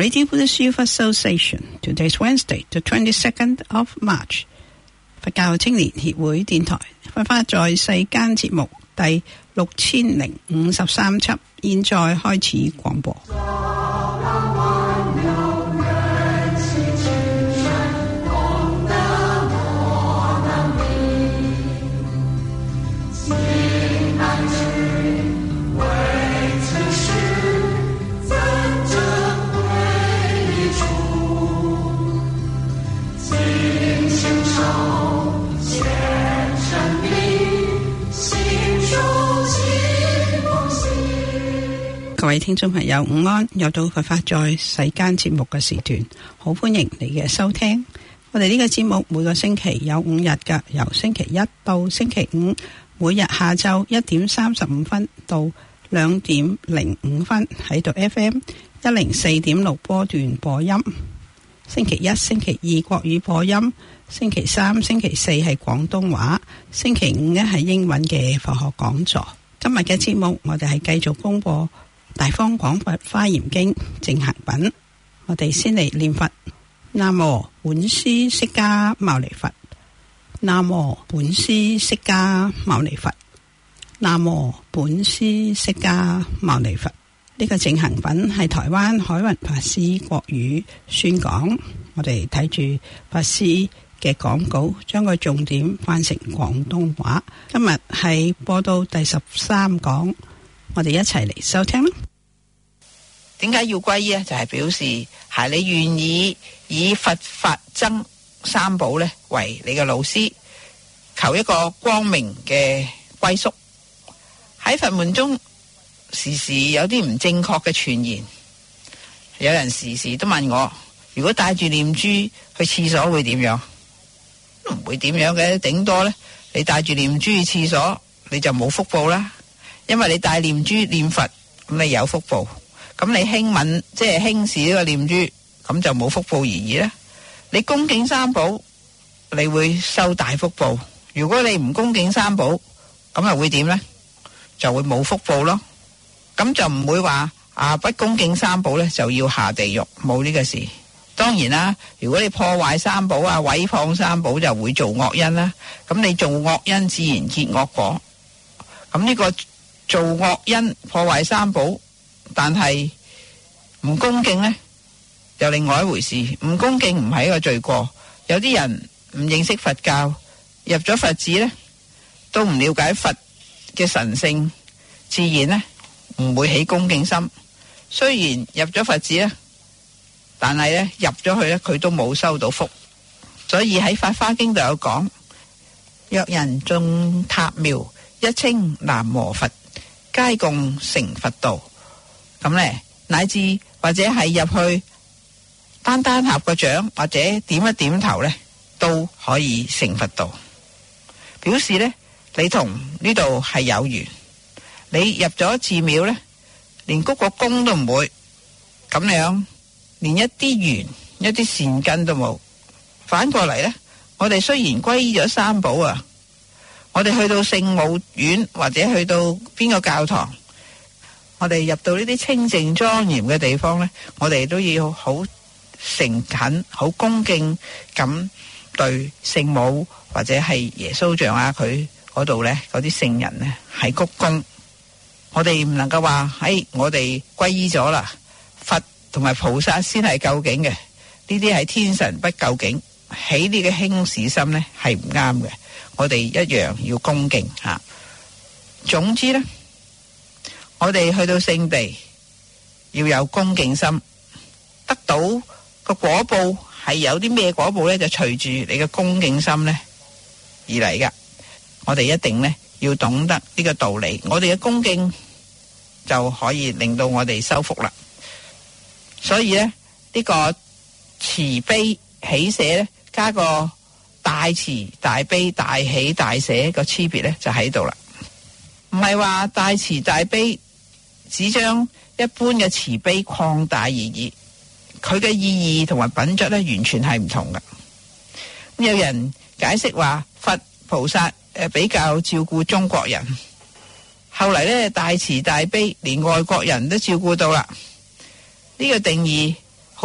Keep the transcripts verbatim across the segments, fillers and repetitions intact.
Radio Buddhist Youth Association. Today's Wednesday, the twenty-second of March. 佛教青年協會電台佛法在世間節目第六千零五十三輯，現在開始廣播。各位聽眾朋友午安，又到佛法在世間節目嘅時段，好歡迎你嘅收聽。我哋呢個節目每個星期有五日㗎，由星期一到星期五，每日下晝一點三十五分到兩點零五分喺度 F M 一零四點六波段播音。星期一、星期二國語播音，星期三、星期四係廣東話，星期五呢係英文嘅佛學講座。今日嘅節目我哋係繼續公布大方廣佛華嚴經正行品，我哋先嚟念佛。南無本師釋迦牟尼佛，南無本師釋迦牟尼佛，南無本師釋迦牟尼佛。呢個正行品係台灣海雲法師國語宣講，我哋睇住法師嘅講稿，將個重點翻成廣東話。今日係播到第十三講。我哋一齊嚟收聽啦。點解要皈依啊？就係、是、表示係你願意以佛法僧三寶咧為你嘅老師，求一個光明嘅歸宿。喺佛門中，時時有啲唔正確嘅傳言，有人時時都問我：如果帶住念珠去廁所會點樣？都唔會點樣嘅，頂多咧你帶住念珠去廁所，你就冇福報啦。因為你帶念珠念佛，咁你有福報；咁你輕愍即係輕視呢個念珠，咁就冇福報而已啦。你恭敬三寶，你會收大福報；如果你唔恭敬三寶，咁又會點呢？就會冇福報咯。咁就唔會話啊不恭敬三寶呢就要下地獄，冇呢個事。當然啦，如果你破壞三寶啊、毀謗三寶，就會做惡因啦。咁你做惡因，自然結惡果。咁呢個做惡因破壞三寶，但係唔恭敬呢，又另外一回事。唔恭敬唔係一個罪過。有啲人唔認識佛教，入咗佛寺呢，都唔了解佛嘅神聖，自然呢唔會起恭敬心。雖然入咗佛寺呢，但係呢入咗去呢，佢都冇收到福。所以喺《法華經》度有講：若人種塔苗，一稱南無佛，皆共成佛道。咁呢，乃至或者係入去單單合個掌，或者點一點頭呢，都可以成佛道。表示呢，你同呢度係有緣。你入咗寺廟呢，連鞠個躬都唔會，咁樣連一啲緣一啲善根都冇。反過嚟呢，我哋雖然皈依咗三寶啊，我哋去到聖母院或者去到邊個教堂，我哋入到呢啲清淨莊嚴嘅地方呢，我哋都要好誠懇、好恭敬咁對聖母或者係耶穌像啊，佢嗰度呢嗰啲聖人呢係鞠躬。我哋唔能夠話喺我哋皈依咗啦，佛同埋菩薩先係究竟嘅，呢啲係天神不究竟，起呢個輕視心呢係唔啱嘅。我哋一樣要恭敬吓。總之呢，我哋去到聖地要有恭敬心，得到個果報係有啲咩果報呢？就隨住你嘅恭敬心呢而嚟噶。我哋一定呢要懂得呢個道理，我哋嘅恭敬就可以令到我哋修福啦。所以呢，呢個慈悲喜捨呢，加個大慈大悲大喜大捨個區別呢，就喺度啦。唔係話大慈大悲只將一般嘅慈悲擴大而已，佢嘅意義同埋品質呢，完全係唔同噶。有人解釋話佛菩薩誒比較照顧中國人，後嚟呢，大慈大悲連外國人都照顧到啦。呢個定義好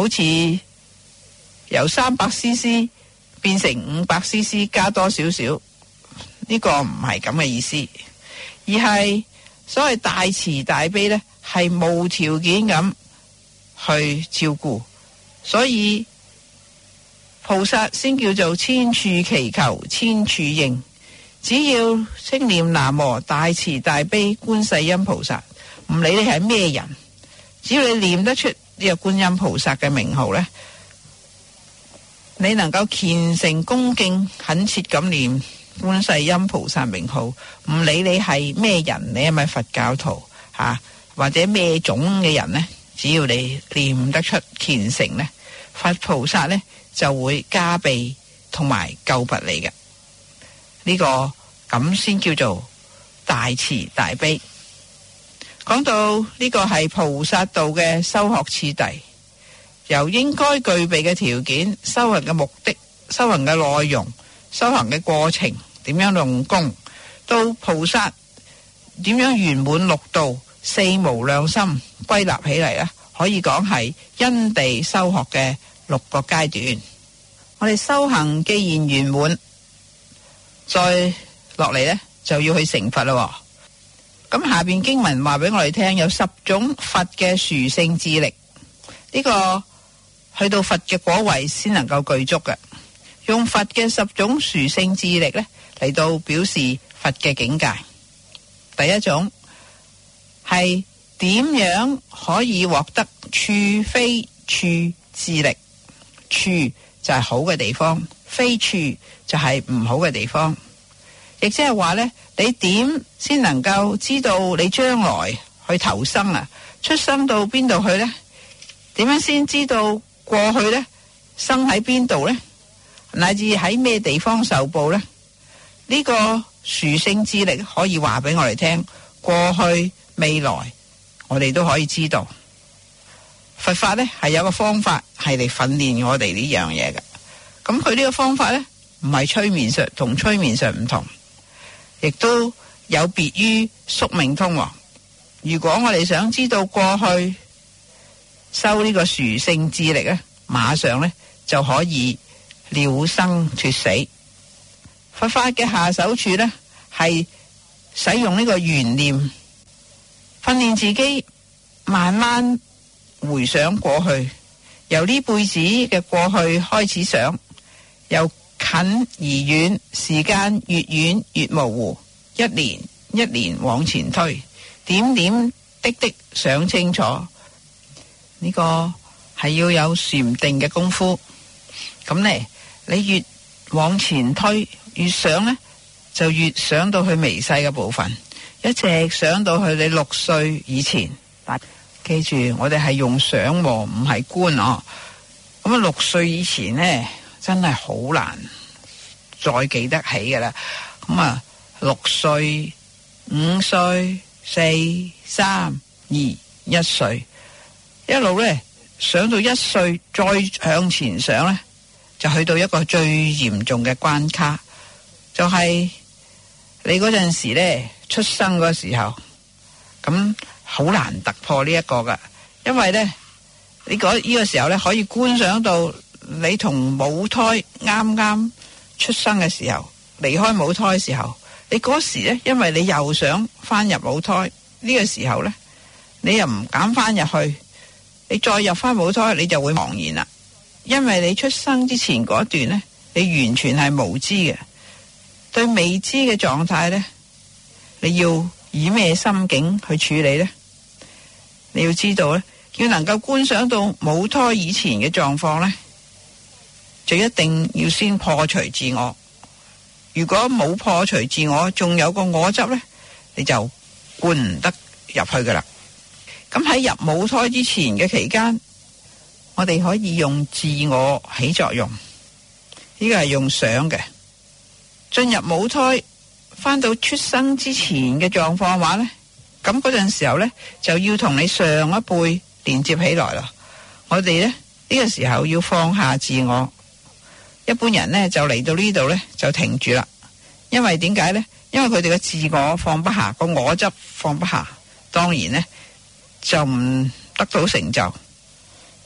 好似由三百 C C 變成五百 C C 加多少少，呢個唔係咁嘅意思，而係所謂大慈大悲呢，係無條件咁去照顧，所以菩薩先叫做千處祈求千處應。只要稱念南無大慈大悲觀世音菩薩，唔理你係咩人，只要你念得出呢個觀音菩薩嘅名號呢，你能夠虔誠恭敬懇切咁念觀世音菩薩名號，唔理你係咩人，你係咪佛教徒吓、啊，或者咩種嘅人呢，只要你念得出虔誠呢，佛菩薩呢就會加被同埋救拔你嘅。呢、這個咁先叫做大慈大悲。講到呢個係菩薩道嘅修學次第，由應該具備嘅條件、修行嘅目的、修行嘅內容、修行嘅過程，點樣用功，到菩薩點樣圓滿六道、四無量心，歸納起嚟呢，可以講係因地修學嘅六個階段。我哋修行既然圓滿，再落嚟呢，就要去成佛啦。咁下邊經文話俾我哋聽，有十種佛嘅殊勝智力，呢、這個去到佛嘅果位先能夠具足嘅。用佛嘅十種殊勝智力呢，嚟到表示佛嘅境界。第一種係點樣可以獲得處非處智力？處就係好嘅地方，非處就係唔好嘅地方。亦即係話呢，你點先能夠知道你將來去投生啊？出生到邊度去呢？點樣先知道過去呢？生喺邊度呢？乃至喺咩地方受報呢？呢個殊勝智力可以話俾我哋聽，過去未來我哋都可以知道。佛法呢係有個方法係嚟訓練我哋呢樣嘢嘅。咁佢呢個方法呢，唔係催眠術，同催眠術唔同，亦都有別於宿命通。如果我哋想知道過去，修呢個殊勝智力呢，馬上呢就可以了生脫死。佛法嘅下手處呢，係使用呢個緣念，訓練自己慢慢回想過去，由呢輩子嘅過去開始想，由近而遠，時間越遠越模糊，一年一年往前推，點點滴滴想清楚。呢個係要有禪定嘅功夫。咁呢，你越往前推，越想呢，就越想到去微細嘅部分，一直想到去你六歲以前。但記住，我哋係用想，唔係觀哦。咁啊，六歲以前呢，真係好難再記得起㗎啦。咁啊，六歲、五歲、四、三、二、一歲，一路呢想到一歲，再向前想呢，就去到一個最嚴重嘅關卡，就係你嗰陣時呢，出生嗰時候，咁好難突破呢一個噶，因為呢，你嗰呢個時候呢，可以觀想到你同母胎啱啱出生嘅時候，離開母胎嘅時候，你嗰時呢，因為你又想翻入母胎，呢個時候呢，你又唔敢翻入去，你再入翻母胎，你就會茫然啦。因為你出生之前嗰段呢，你完全係無知嘅，對未知嘅狀態呢，你要以咩心境去處理呢？你要知道呢，要能夠觀想到母胎以前嘅狀況呢，就一定要先破除自我。如果冇破除自我，仲有個我執呢，你就觀唔得入去噶啦。咁喺入母胎之前嘅期間，我哋可以用自我起作用，呢個係用想嘅。進入母胎，翻到出生之前嘅狀況話呢，咁嗰陣時候呢，就要同你上一輩連接起來啦。我哋呢，呢、呢個時候要放下自我。一般人呢，就嚟到呢度呢，就停住啦。因為點解呢？因為佢哋嘅自我放不下，個我執放不下，當然呢，就唔得到成就。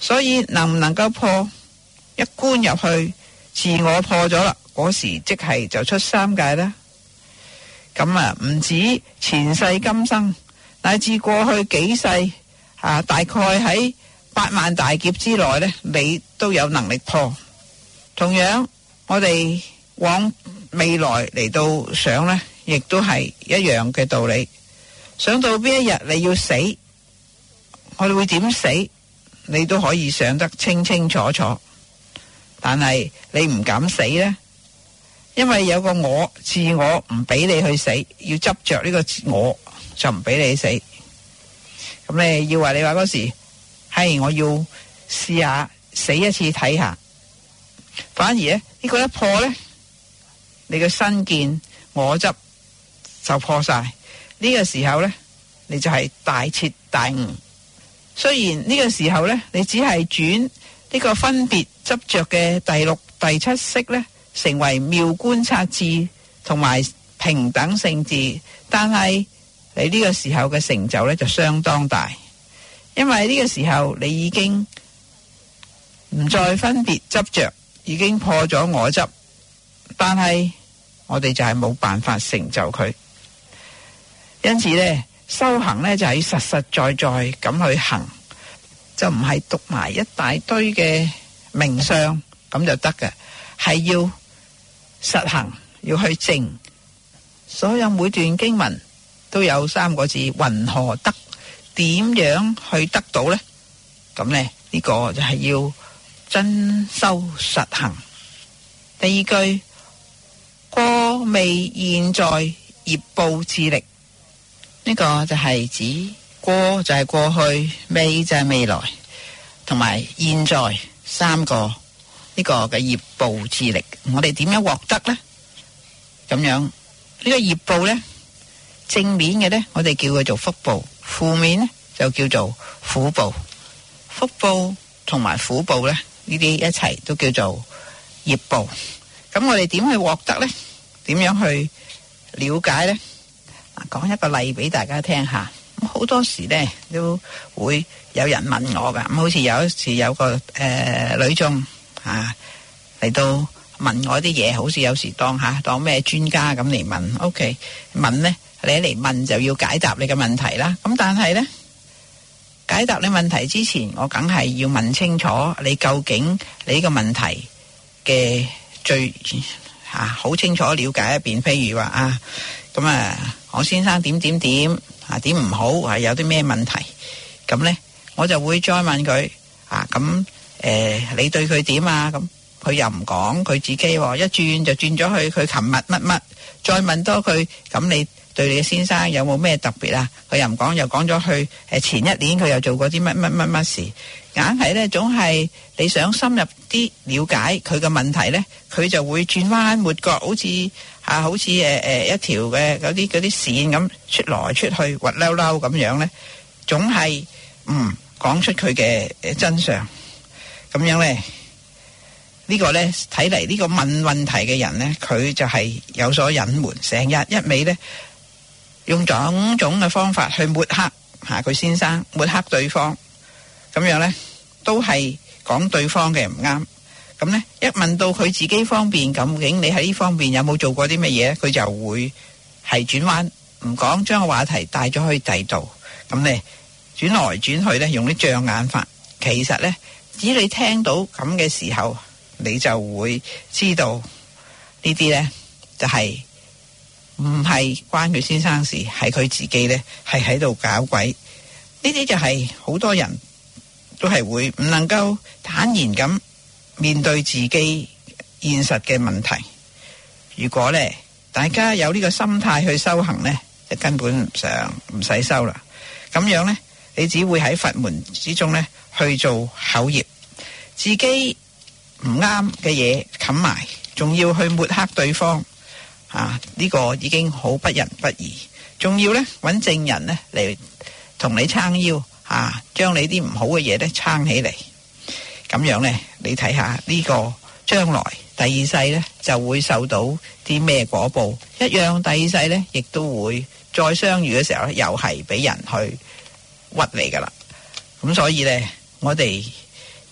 所以能唔能夠破，一觀入去，自我破咗啦，嗰時即係就出三界啦。咁啊，唔止前世今生，乃至過去幾世啊，大概喺八萬大劫之內呢，你都有能力破。同樣，我哋往未來嚟到想呢，亦都係一樣嘅道理。想到邊一日你要死，我哋會點死，你都可以想得清清楚楚。但係你唔敢死呢，因為有個我，自我唔俾你去死，要執着呢個我就唔俾你死。咁你要話你話嗰時係我要試下死一次睇下，反而呢，呢個一破呢，你嘅身見我執就破晒。呢個時候呢，你就係大徹大悟。雖然呢個時候呢，你只係轉呢個分別執着嘅第六、第七識呢，成為妙觀察智同埋平等性智，但係你呢個時候嘅成就呢，就相當大，因為呢個時候你已經唔再分別執着，已經破咗我執，但係我哋就係冇辦法成就佢。因此呢，修行呢，就係實實在在咁去行，就唔係讀埋一大堆嘅名相咁就得嘅，係要實行，要去證。所有每段經文都有三個字：云何得？點樣去得到呢？咁呢，呢、呢個就係要真修實行。第二句，過未現在業報智力。呢個就係指過就係過去，未就係未來，同埋現在三個呢個嘅業報智力。我哋點樣獲得呢？咁樣呢個業報呢，正面嘅呢，我哋叫佢做福報；負面呢，就叫做苦報。福報同埋苦報呢，呢啲一齊都叫做業報。咁我哋點去獲得呢？點樣去了解呢？講一個例俾大家聽下。咁好多時呢都會有人問我噶，咁好似有一次有個誒、呃、女眾啊嚟到問我啲嘢，好似有時當下當咩專家咁嚟問。OK， 問呢，你嚟問就要解答你嘅問題啦。咁但係呢，解答你問題之前，我梗係要問清楚你究竟你呢個問題嘅最啊好清楚了解一遍。譬如話啊，咁啊。我先生點點點啊，點唔好啊，有啲咩問題？咁呢，我就會再問佢啊。咁誒、呃，你對佢點啊？咁佢又唔講佢自己、哦，一轉就轉咗去佢琴日乜乜。再問多佢，咁你對你嘅先生有冇咩特別啊？佢又唔講，又講咗去誒前一年佢又做過啲乜乜乜乜事。硬係呢，總係你想深入啲了解佢嘅問題呢，佢就會轉彎抹角，好似啊，好似誒誒一條嘅嗰啲嗰啲線咁出來出去，滑溜溜咁樣呢，總係唔講出佢嘅真相。咁樣呢，呢個呢，睇嚟呢個問問題嘅人呢，佢就係有所隱瞞，成日一味呢，用種種嘅方法去抹黑吓佢先生，抹黑對方。咁樣呢，都係講對方嘅唔啱。咁呢，一問到佢自己方面，究竟你喺呢方面有冇做過啲乜嘢，佢就會係轉彎唔講，將個話題帶咗去第度。咁呢，轉來轉去呢，用啲障眼法。其實呢，只要你聽到咁嘅時候，你就會知道呢啲呢，就係唔係關佢先生事，係佢自己呢，係喺度搞鬼。呢啲就係好多人都係會唔能夠坦然咁面對自己現實嘅問題。如果呢，大家有呢個心態去修行呢，就根本唔上唔使修啦。咁樣呢，你只會喺佛門之中呢去做口業，自己唔啱嘅嘢冚埋，仲要去抹黑對方啊！呢個已經好不仁不義，仲要呢揾證人呢嚟同你撐腰啊，將你啲唔好嘅嘢呢撐起嚟。咁樣呢，你睇下呢個將來第二世呢就會受到啲咩果報，一樣第二世呢亦都會再相遇嘅時候呢，又係俾人去屈你噶啦。咁所以呢，我哋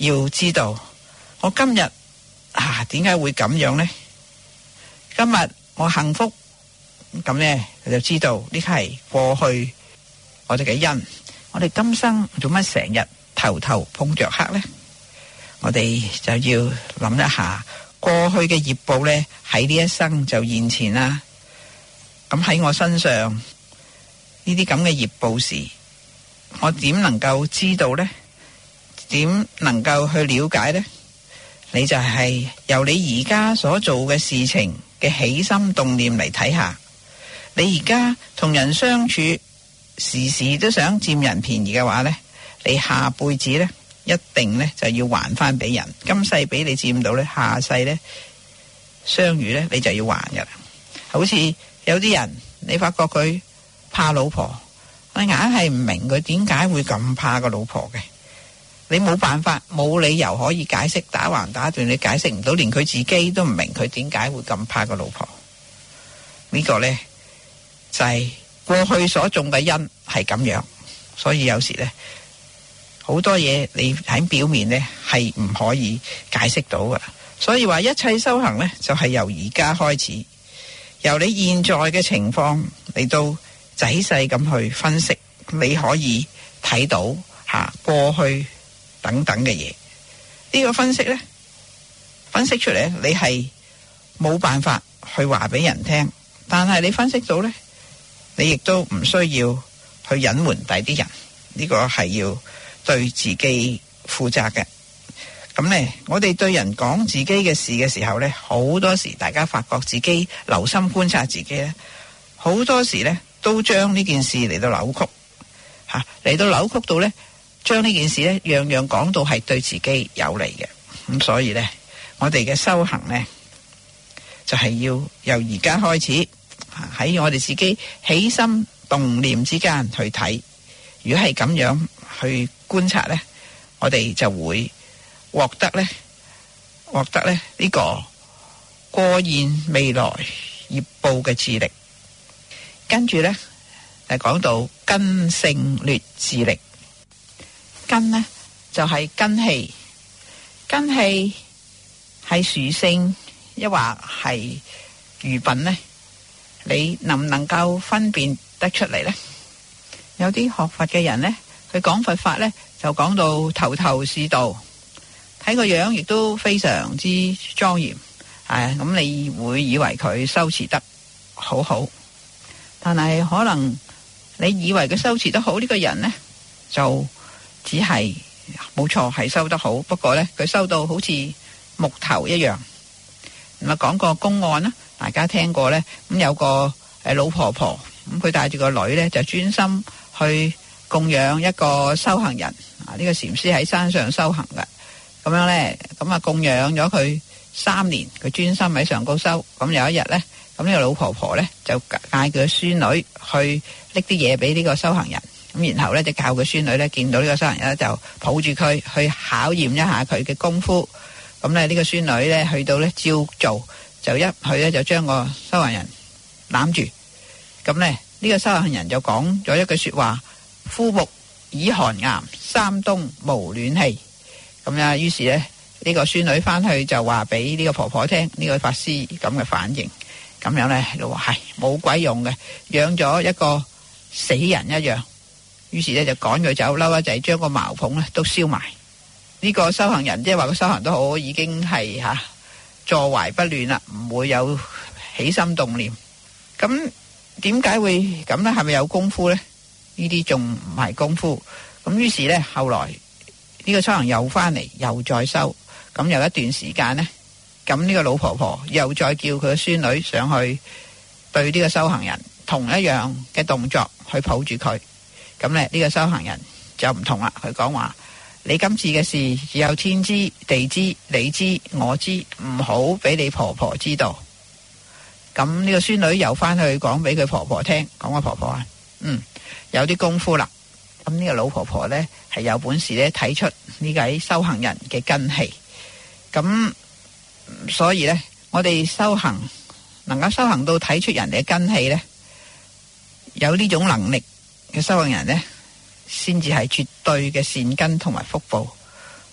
要知道我今日啊點解會咁樣呢？今日我幸福，咁呢你就知道呢個係過去我哋嘅因。我哋今生做乜成日頭頭碰着黑呢？我哋就要諗一下過去嘅業報呢，喺呢一生就現前啦。咁喺我身上呢啲咁嘅業報時，我點能夠知道呢？點能夠去了解呢？你就係由你而家所做嘅事情嘅起心動念嚟睇下。你而家同人相處，時時都想佔人便宜嘅話呢，你下輩子呢，一定呢就要還翻俾人。今世俾你佔到呢，下世呢相遇呢，你就要還噶。好似有啲人，你發覺佢怕老婆，你硬係唔明佢點解會咁怕個老婆嘅。你冇辦法，冇理由可以解釋，打橫打斷你解釋唔到，連佢自己都唔明佢點解會咁怕個老婆。呢個呢，就係過去所種嘅因係咁樣，所以有時呢，好多嘢你喺表面呢係唔可以解釋到噶。所以話一切修行呢，就係由而家開始，由你現在嘅情況嚟到仔細咁去分析，你可以睇到吓過去等等嘅嘢。呢個分析呢，分析出嚟你係冇辦法去話俾人聽，但係你分析到呢，你亦都唔需要去隱瞞第啲人。呢個係要對自己負責嘅。咁呢，我哋對人講自己嘅事嘅時候呢，好多時大家發覺自己留心觀察自己呢，好多時呢都將呢件事嚟到扭曲吓，嚟到扭曲到呢，將呢件事呢樣樣講到係對自己有利嘅。咁所以呢，我哋嘅修行呢，就係要由而家開始，喺我哋自己起心動念之間去睇。如果係咁樣去觀察呢，我哋就會獲得呢，獲得呢呢個過現未來業報嘅智力。跟住呢，就講到根性劣智力。根呢，就係根氣，根氣係屬性，抑或係愚笨呢？你能唔能夠分辨得出嚟呢？有啲學佛嘅人呢，佢講佛法呢，就講到頭頭是道，睇個樣亦都非常之莊嚴，係咁你會以為佢修持得好好，但係可能你以為佢修持得好，呢個人呢，就只係冇錯係修得好，不過呢，佢修到好似木頭一樣。咁啊，講個公案啦，大家聽過呢，咁有個誒老婆婆，咁佢帶住個女呢，就專心去供養一個修行人。啊，呢個禪師喺山上修行嘅，咁樣呢，咁啊供養咗佢三年，佢專心喺上高修。咁有一日呢，咁呢個老婆婆呢，就嗌佢嘅孫女去拎啲嘢俾呢個修行人。咁然後呢，就教佢孫女呢，見到呢個修行人呢，就抱住佢去考驗一下佢嘅功夫。咁呢，呢個孫女呢，去到呢，照做，就一去呢，就將個修行人攬住。咁呢，呢個修行人就講咗一句說話：夫木已寒岩，三冬無暖氣。咁啊，於是呢，呢個孫女翻去就話俾呢個婆婆聽，呢個法師咁嘅反應。咁樣呢，就話係冇鬼用嘅，養咗一個死人一樣。於是呢，就趕佢走，嬲一陣將個茅棚呢都燒埋。呢個修行人即係話個修行都好，已經係吓坐懷不亂啦，唔會有起心動念。咁點解會咁呢？係咪有功夫呢？呢啲仲唔係功夫。咁於是呢，後來呢個修行又翻嚟，又再修。咁有一段時間呢，咁呢個老婆婆又再叫佢嘅孫女上去對呢個修行人同一樣嘅動作去抱住佢。咁呢，呢個修行人就唔同啦，佢講話：你今次嘅事只有天知、地知、你知、我知，唔好俾你婆婆知道。咁呢個孫女又翻去講俾佢婆婆聽，講個婆婆啊，嗯，有啲功夫啦。咁呢個老婆婆呢，係有本事呢睇出呢個修行人嘅根氣。咁所以呢，我哋修行能夠修行到睇出人哋嘅根氣呢，有呢種能力嘅修行人呢，先至係絕對嘅善根同埋福報。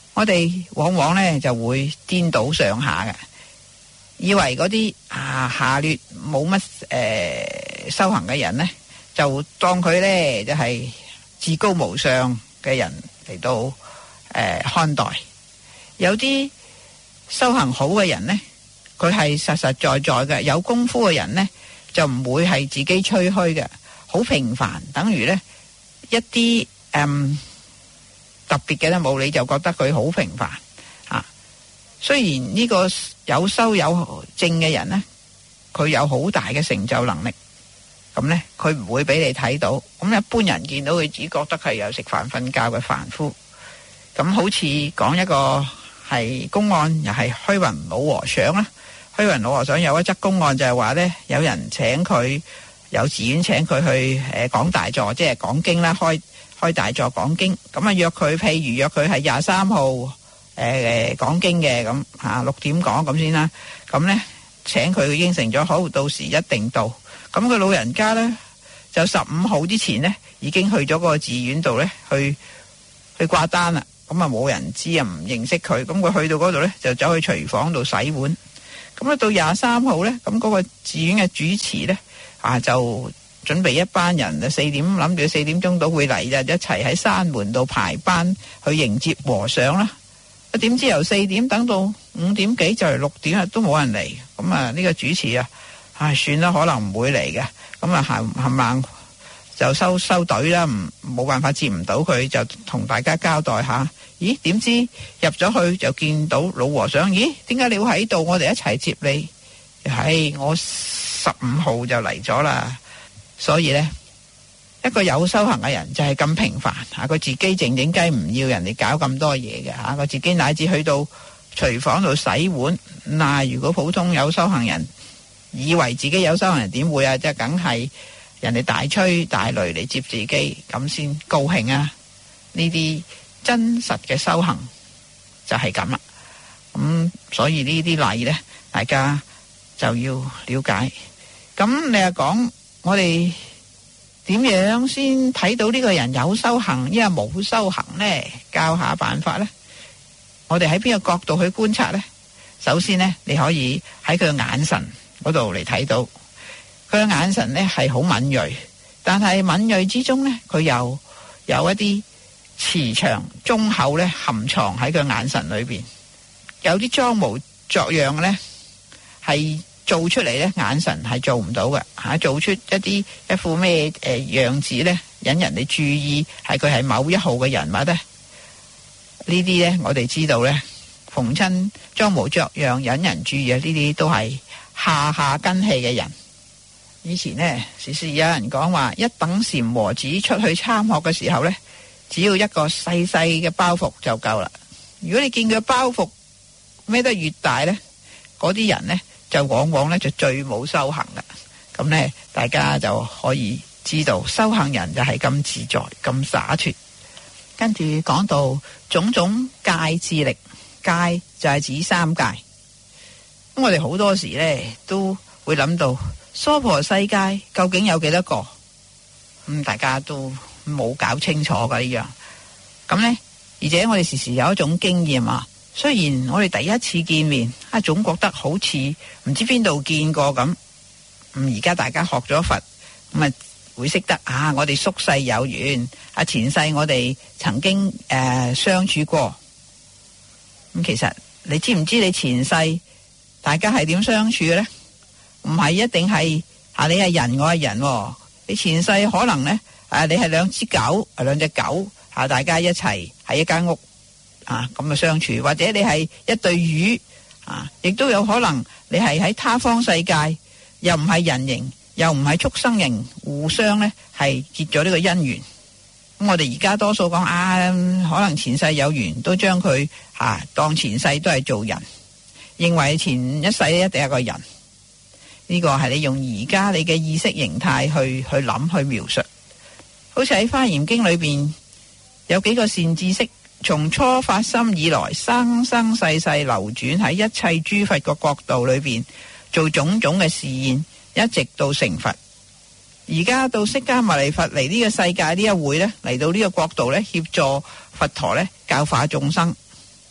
我哋往往呢就會顛倒上下嘅，以為嗰啲啊下劣冇乜誒修行嘅人呢，就當佢呢就係、是、至高無上嘅人嚟到誒、呃、看待。有啲修行好嘅人呢，佢係實實在在嘅，有功夫嘅人呢，就唔會係自己吹噓嘅，好平凡，等於呢一啲誒、嗯、特別嘅都冇，你就覺得佢好平凡啊。雖然呢個有修有證嘅人呢，佢有好大嘅成就能力，咁呢佢唔會俾你睇到。咁一般人見到佢只覺得係有食飯瞓覺嘅凡夫。咁好似講一個係公案，又係虛雲老和尚啦。虛雲老和尚有一則公案，就係話呢，有人請佢幼稚園請佢去誒講大座，即係講經啦，開開大座講經。咁啊約佢，譬如約佢係廿三號誒誒講經嘅，咁吓六點講咁先啦。咁呢請佢應承咗，好，到時一定到。咁佢老人家呢，就十五號之前呢已經去咗個寺院度呢，去去掛單啦。咁啊冇人知啊，唔認識佢。咁佢去到嗰度呢，就走去廚房度洗碗。咁咧到廿三號呢，咁嗰個寺院嘅主持呢，啊就準備一班人啊，四點諗住四點鐘到會嚟嘅，一齊喺山門度排班去迎接和尚啦。啊點知由四點等到五點幾就係六點啊，都冇人嚟。咁啊呢個主持啊，唉算啦，可能唔會嚟嘅。咁啊行行猛就收收隊啦，唔冇辦法接唔到佢，就同大家交代下。咦？點知入咗去就見到老和尚？咦？點解你會喺度？我哋一齊接你。係我十五號就嚟咗啦。所以呢，一個有修行嘅人就係咁平凡吓，佢自己靜靜雞，唔要人哋搞咁多嘢嘅吓，佢自己乃至去到廚房度洗碗。嗱，如果普通有修行人以為自己有修行人，點會啊？即係梗係人哋大吹大擂嚟接自己，咁先高興啊！呢啲真實嘅修行就係咁啦。咁所以呢啲例呢，大家就要了解。咁你又講我哋點樣先睇到呢個人有修行，因為冇修行呢？教下辦法呢。我哋喺邊個角度去觀察呢？首先呢，你可以喺佢嘅眼神嗰度嚟睇到，佢嘅眼神呢係好敏銳，但係敏銳之中呢，佢又有一啲慈祥忠厚咧，含藏喺佢眼神裏邊。有啲裝模作樣呢，係做出嚟咧，眼神係做唔到嘅吓，做出一啲一副咩誒樣子呢，引人哋注意係佢係某一號嘅人物呢。呢啲呢，我哋知道呢，逢親裝模作樣引人注意啊，呢啲都係下下根器嘅人。以前呢，時時有人講話，一等禪和子出去參學嘅時候呢，只要一個細細嘅包袱就夠啦。如果你見佢包袱孭得越大呢，嗰啲人呢，就往往呢就最冇修行啦。咁呢，大家就可以知道修行人就係咁自在咁灑脫。跟住講到種種戒智力，戒就係指三界。咁我哋好多時呢都會諗到娑婆世界究竟有幾多個？咁大家都冇搞清楚噶呢樣。咁呢，而且我哋時時有一種經驗啊，雖然我哋第一次見面，啊總覺得好似唔知邊度見過咁。咁而家大家學咗佛，咁啊會識得啊，我哋宿世有緣，啊前世我哋曾經誒、呃、相處過。咁其實你知唔知你前世大家係點相處嘅呢？唔係一定係啊，你係人我係人、哦，你前世可能呢，啊你係兩隻狗，兩隻狗啊，大家一齊喺一間屋啊咁嘅相處，或者你係一對魚啊，亦都有可能你係喺他方世界，又唔係人形，又唔係畜生形，互相呢係結咗呢個姻緣。咁我哋而家多數講啊，可能前世有緣，都將佢啊當前世都係做人，認為前一世一定係個人。呢、這個係你用而家你嘅意識形態去去諗去描述。好似喺《華嚴經》裏邊有幾個善知識，從初發心以來，生生世世流轉喺一切諸佛個國度裏邊做種種嘅示現，一直到成佛。而家到釋迦牟尼佛嚟呢個世界呢一會呢，嚟到呢個國度呢，協助佛陀呢教化眾生。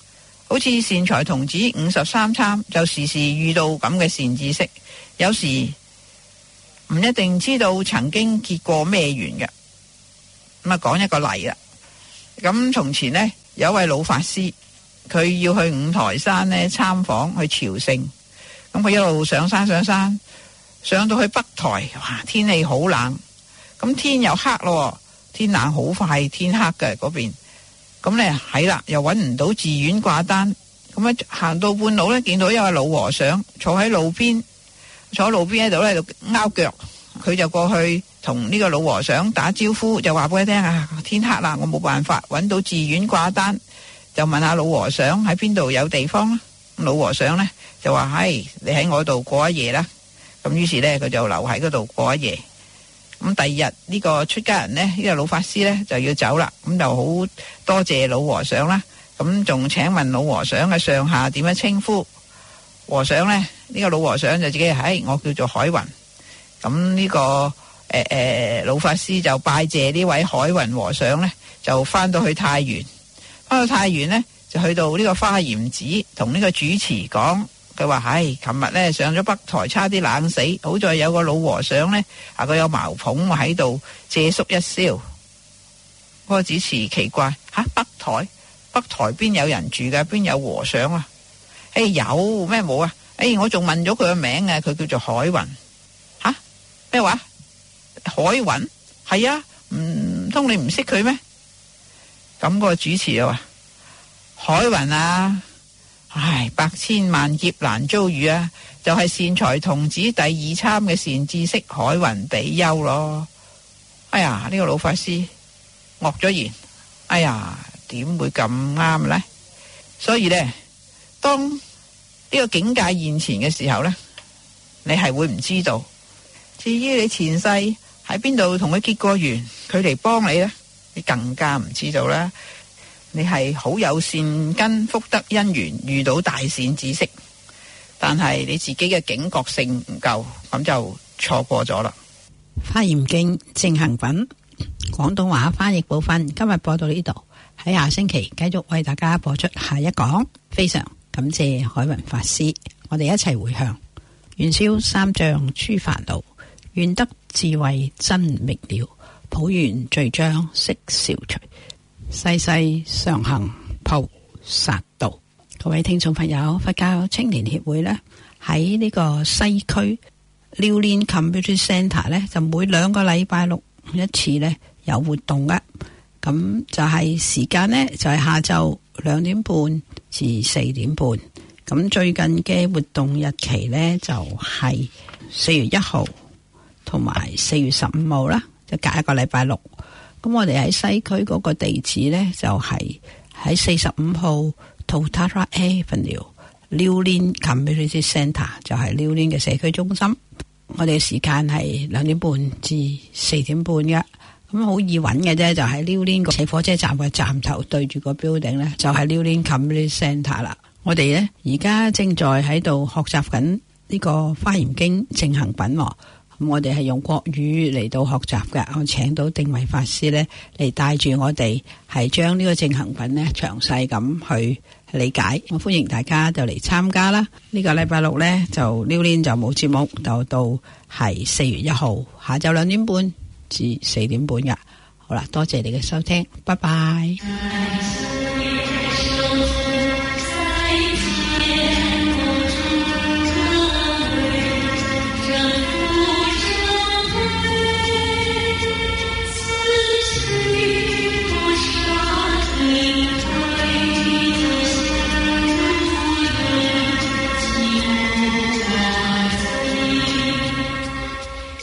好似善財童子五十三參，就時時遇到咁嘅善知識，有時唔一定知道曾經結過咩緣嘅。咁啊，講一個例啦。咁從前呢，有一位老法師，佢要去五台山呢參訪去朝聖。咁佢一路上山上山，上到去北台，哇！天氣好冷，咁天又黑咯，天冷好快天黑嘅嗰邊。咁呢係啦，又揾唔到寺院掛單。咁啊行到半路呢，見到一位老和尚坐喺路邊，坐喺路邊喺度呢，就拗腳。佢就過去同呢個老和尚打招呼，就話俾佢聽啊，天黑啦，我冇辦法揾到寺院掛單，就問下老和尚喺邊度有地方啦。老和尚呢就話：唉，你喺我度過一夜啦。咁於是呢，佢就留喺嗰度過一夜。咁第二日呢個出家人呢，呢個老法師呢就要走啦。咁就好多謝老和尚啦。咁仲請問老和尚嘅上下點樣稱呼？和尚呢，呢個老和尚就自己係，我叫做海雲。咁呢個誒誒老法師就拜謝呢位海雲和尚呢，就翻到去太原。翻到太原呢，就去到呢個花嚴寺，同呢個主持講，佢話：唉，琴日呢上咗北台，差啲冷死，好在有個老和尚呢，啊佢有茅棚喺度借宿一宵。嗰個主持奇怪：吓，北台北台邊有人住㗎？邊有和尚啊？誒，有咩冇啊？誒，我仲問咗佢個名啊，佢叫做海雲。吓，咩話？海雲？係啊，唔通你唔識佢咩？咁個主持就話：海雲啊，唉，百千萬劫難遭遇啊，就係善財童子第二參嘅善知識海雲比丘咯。哎呀，呢個老法師惡咗言，哎呀，點會咁啱呢？所以呢，當呢個境界現前嘅時候呢，你係會唔知道。至於你前世喺邊度同佢結過緣，佢嚟幫你呢，你更加唔知道啦。你係好有善根福德因緣遇到大善知識，但係你自己嘅警覺性唔夠，咁就錯過咗啦。 華嚴經正行品廣東話翻譯部分今日播到呢度，喺下星期繼續為大家播出下一講。非常感謝海雲法師，我哋一齊回向：願消三障諸煩惱，願得智慧真明了，普願罪障悉消除，世世常行菩薩道。各位聽眾朋友，佛教青年協會呢喺呢個西區 Liulin Community Centre 呢，就每兩個禮拜六一次呢有活動嘅。咁就係時間呢，就係下晝兩點半至四點半。咁最近嘅活動日期呢，就係四月一號同埋四月十五號啦，就隔一個禮拜六。咁我哋喺西區嗰個地址呢，就係喺四十五號 Totara Avenue Liulin Community Centre， 就係 Liulin 嘅社區中心。我哋嘅時間係兩點半至四點半嘅。咁好易揾嘅啫，就喺 Liulin 個火車站嘅站頭對住個 building 呢，就係 Liulin Community Centre 啦。我哋呢而家正在喺度學習緊呢個華嚴經正行品。咁我哋係用國語嚟到學習嘅，我請到定慧法師呢嚟帶住我哋，係將呢個正行品呢詳細咁去理解。我歡迎大家就嚟參加啦。呢個禮拜六呢，就 Liulin 就冇節目，就到係四月一號下晝兩點半至四點半噶。好啦，多謝你嘅收聽，拜拜。